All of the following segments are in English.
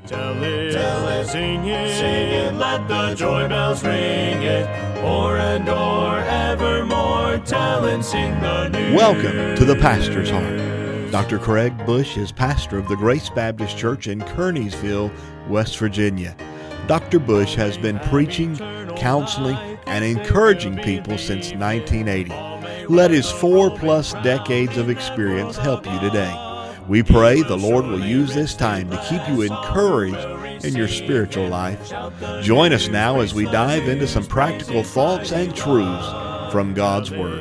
Tell it, sing it, let the joy bells ring it, o'er and o'er evermore, tell and sing the news. Welcome to the Pastor's Heart. Dr. Craig Bush is pastor of the Grace Baptist Church in Kearneysville, West Virginia. Dr. Bush has been preaching, counseling, and encouraging people since 1980. Let his 4+ decades of experience help you today. We pray the Lord will use this time to keep you encouraged in your spiritual life. Join us now as we dive into some practical thoughts and truths from God's Word.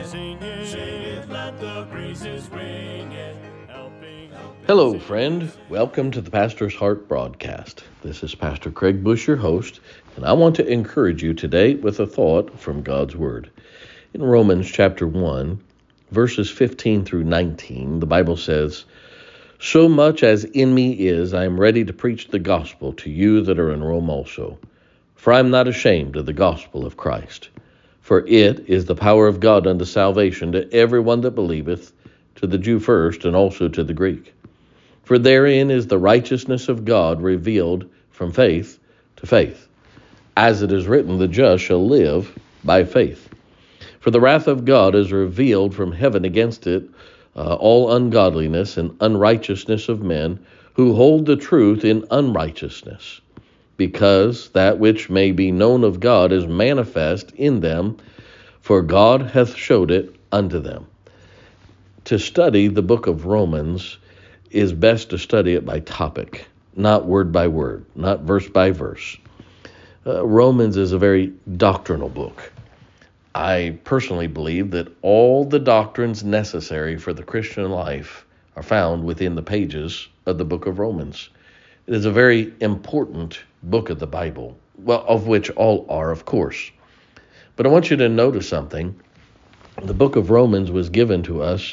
Hello, friend. Welcome to the Pastor's Heart broadcast. This is Pastor Craig Bush, your host, and I want to encourage you today with a thought from God's Word. In Romans chapter 1, verses 15 through 19, the Bible says, "So much as in me is, I am ready to preach the gospel to you that are in Rome also. For I am not ashamed of the gospel of Christ. For it is the power of God unto salvation to everyone that believeth, to the Jew first, and also to the Greek. For therein is the righteousness of God revealed from faith to faith. As it is written, the just shall live by faith. For the wrath of God is revealed from heaven against it, all ungodliness and unrighteousness of men who hold the truth in unrighteousness, because that which may be known of God is manifest in them, for God hath showed it unto them." To study the book of Romans is best to study it by topic, not word by word, not verse by verse. Romans is a very doctrinal book. I personally believe that all the doctrines necessary for the Christian life are found within the pages of the book of Romans. It is a very important book of the Bible, well, of which all are, of course. But I want you to notice something. The book of Romans was given to us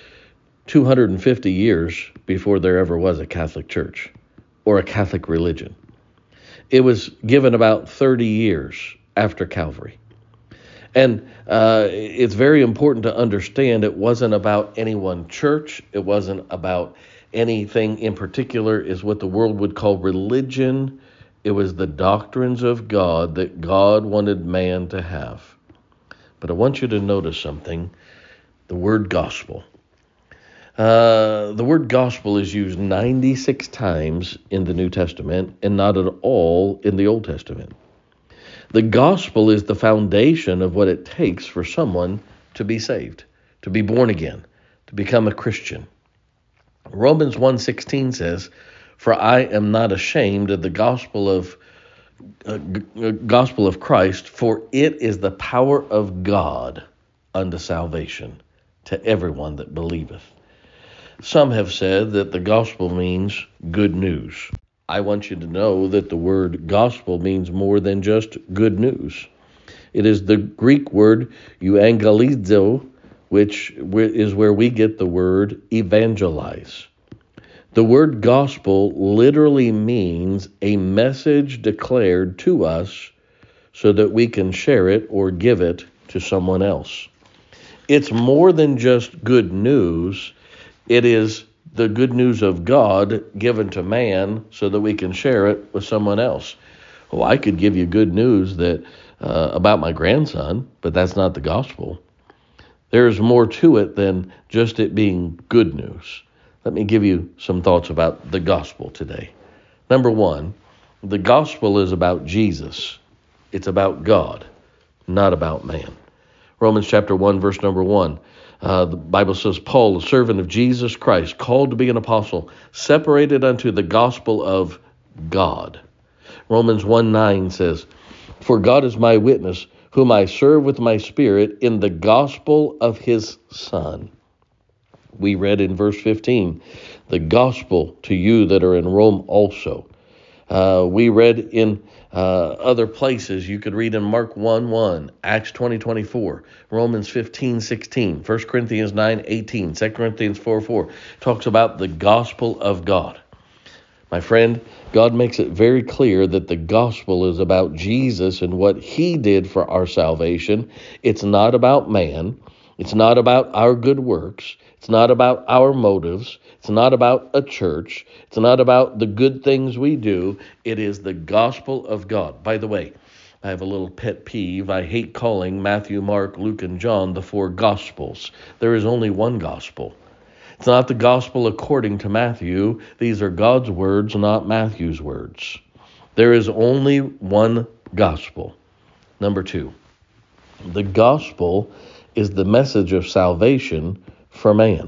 250 years before there ever was a Catholic Church or a Catholic religion. It was given about 30 years after Calvary. And it's very important to understand it wasn't about any one church. It wasn't about anything in particular is what the world would call religion. It was the doctrines of God that God wanted man to have. But I want you to notice something, the word gospel. The word gospel is used 96 times in the New Testament and not at all in the Old Testament. The gospel is the foundation of what it takes for someone to be saved, to be born again, to become a Christian. Romans 1:16 says, "For I am not ashamed of the gospel of Christ, for it is the power of God unto salvation to everyone that believeth." Some have said that the gospel means good news. I want you to know that the word gospel means more than just good news. It is the Greek word euangelizo, which is where we get the word evangelize. The word gospel literally means a message declared to us so that we can share it or give it to someone else. It's more than just good news. It is the good news of God given to man so that we can share it with someone else. Well, I could give you good news that about my grandson, but that's not the gospel. There's more to it than just it being good news. Let me give you some thoughts about the gospel today. Number one, the gospel is about Jesus. It's about God, not about man. Romans chapter 1, verse number 1. The Bible says, "Paul, a servant of Jesus Christ, called to be an apostle, separated unto the gospel of God." Romans 1:9 says, "For God is my witness, whom I serve with my spirit in the gospel of his Son." We read in verse 15, "The gospel to you that are in Rome also." We read in other places. You could read in Mark 1:1, Acts 20:24, Romans 15:16, 1 Corinthians 9:18, 2 Corinthians 4:4 talks about the gospel of God. My friend, God makes it very clear that the gospel is about Jesus and what he did for our salvation. It's not about man. It's not about our good works. It's not about our motives. It's not about a church. It's not about the good things we do. It is the gospel of God. By the way, I have a little pet peeve. I hate calling Matthew, Mark, Luke, and John the four gospels. There is only one gospel. It's not the gospel according to Matthew. These are God's words, not Matthew's words. There is only one gospel. Number 2, the gospel is the message of salvation for man.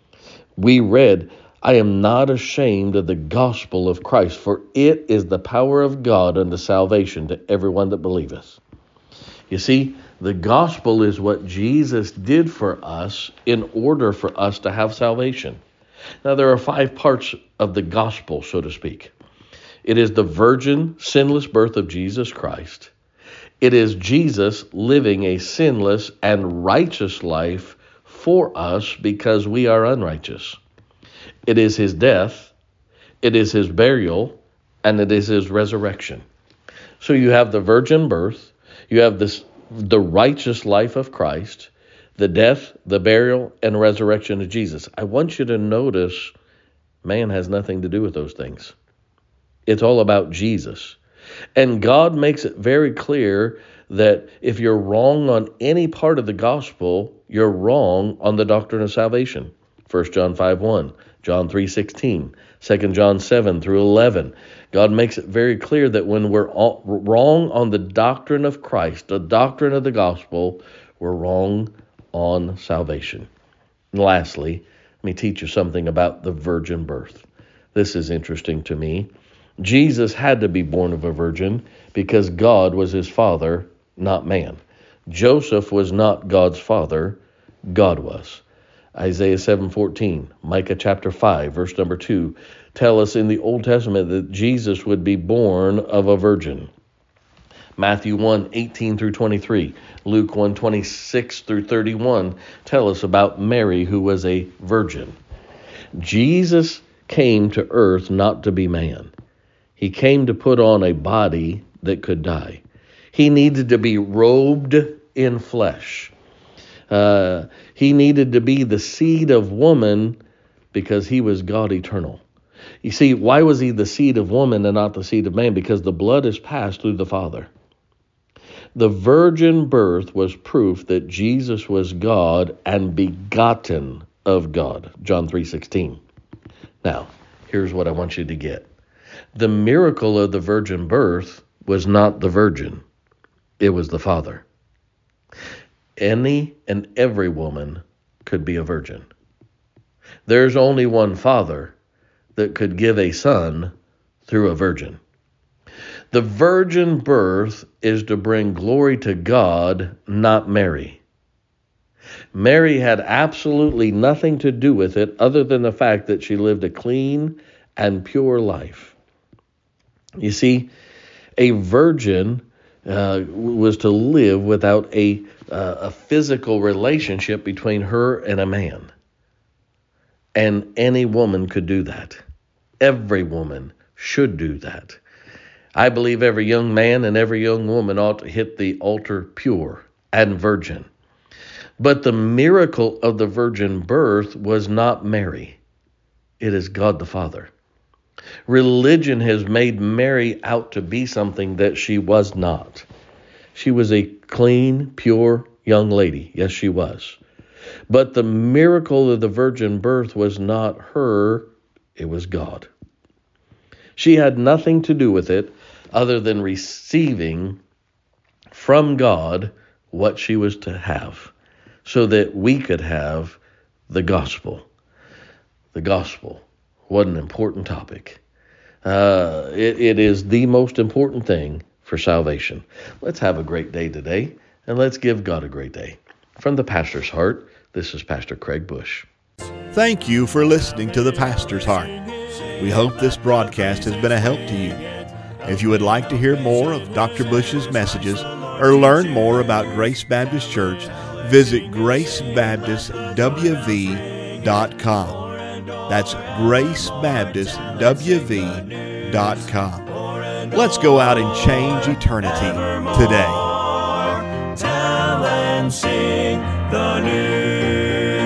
We read, I am not ashamed of the gospel of Christ, for it is the power of God unto salvation to everyone that believeth. You see, the gospel is what Jesus did for us in order for us to have salvation. Now, there are 5 parts of the gospel, so to speak. It is the virgin, sinless birth of Jesus Christ. It is Jesus living a sinless and righteous life for us because we are unrighteous. It is his death, it is his burial, and it is his resurrection. So you have the virgin birth, you have the righteous life of Christ, the death, the burial, and resurrection of Jesus. I want you to notice man has nothing to do with those things. It's all about Jesus. And God makes it very clear that if you're wrong on any part of the gospel, you're wrong on the doctrine of salvation. 1 John 5:1, John 3:16, 2 John 7 through 11. God makes it very clear that when we're wrong on the doctrine of Christ, the doctrine of the gospel, we're wrong on salvation. And lastly, let me teach you something about the virgin birth. This is interesting to me. Jesus had to be born of a virgin because God was his father, not man. Joseph was not God's father, God was. Isaiah 7:14, Micah chapter 5, verse number 2, tell us in the Old Testament that Jesus would be born of a virgin. Matthew 1:18 through 23, Luke 1:26 through 31 tell us about Mary, who was a virgin. Jesus came to earth not to be man. He came to put on a body that could die. He needed to be robed in flesh. He needed to be the seed of woman because he was God eternal. You see, why was he the seed of woman and not the seed of man? Because the blood is passed through the Father. The virgin birth was proof that Jesus was God and begotten of God. John 3:16. Now, here's what I want you to get. The miracle of the virgin birth was not the virgin. It was the Father. Any and every woman could be a virgin. There's only one Father that could give a son through a virgin. The virgin birth is to bring glory to God, not Mary. Mary had absolutely nothing to do with it other than the fact that she lived a clean and pure life. You see, a virgin was to live without a physical relationship between her and a man. And any woman could do that. Every woman should do that. I believe every young man and every young woman ought to hit the altar pure and virgin. But the miracle of the virgin birth was not Mary. It is God the Father. Religion has made Mary out to be something that she was not. She was a clean, pure young lady. Yes, she was. But the miracle of the virgin birth was not her, it was God. She had nothing to do with it other than receiving from God what she was to have, so that we could have the gospel. The gospel. What an important topic. It is the most important thing for salvation. Let's have a great day today, and let's give God a great day. From the Pastor's Heart, this is Pastor Craig Bush. Thank you for listening to The Pastor's Heart. We hope this broadcast has been a help to you. If you would like to hear more of Dr. Bush's messages or learn more about Grace Baptist Church, visit gracebaptistwv.com. That's gracebaptistwv.com. Let's go out and change eternity today. Tell and sing the news.